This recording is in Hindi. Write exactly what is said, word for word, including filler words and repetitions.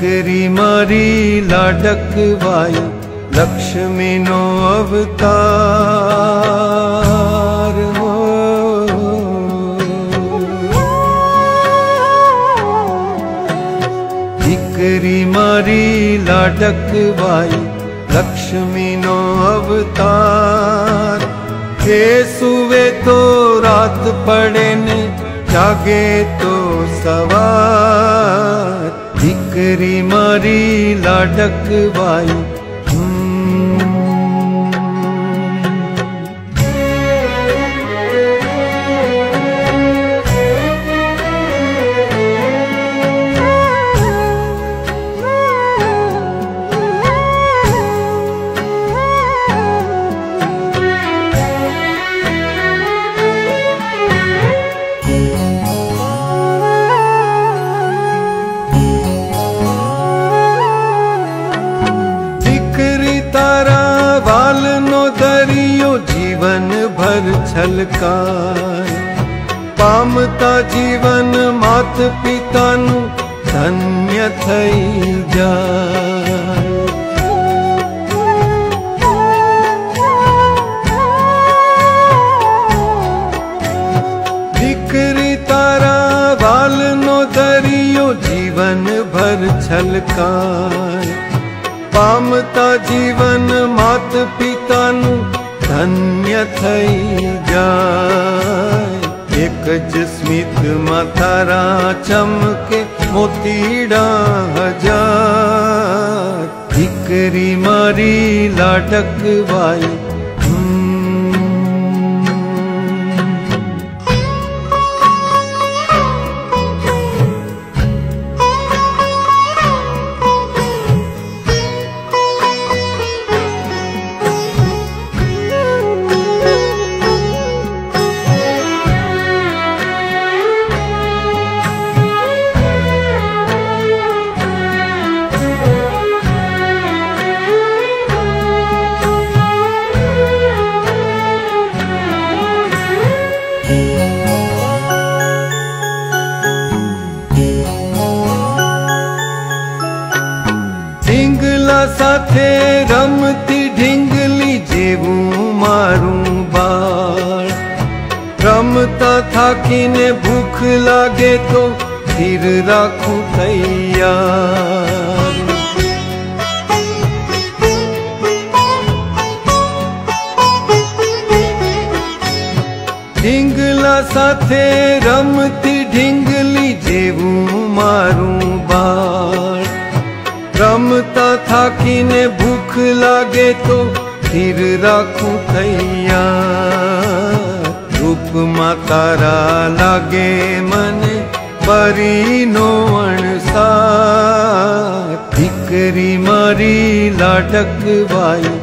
દીકરી મારી લાડકવાઈ લક્ષ્મીનો અવતાર હો। દીકરી મારી લાડકવાઈ લક્ષ્મીનો અવતાર। કે સુવે તો રાત પડે ને જાગે તો સવાર। દીકરી મારી લાડકવાઈ जीवन भर छलकाय। पामता जीवन मात पितानु धन्य थई जाय। दीकरी तारा वालनो दरियो जीवन भर छलकाय। पामता जीवन मात पितानु धन्य थई जाय। एक ज स्मित मां तारा चमके मोतीड़ा हजार। दीकरी मारी लाडकवाई साथे रमती ढींगली जेवू मारू बाळ। रमता थाकीने भूख लागे तो धीर राखू तैयार। ढींगला साथे रमती ढींगली जेवू मारू बाळ। रमता थाकीने भूख लागे तो धीर राखू तैयार। रूप मां तारा लागे मने परी नो अणसार। दीकरी मारी लाडकवाई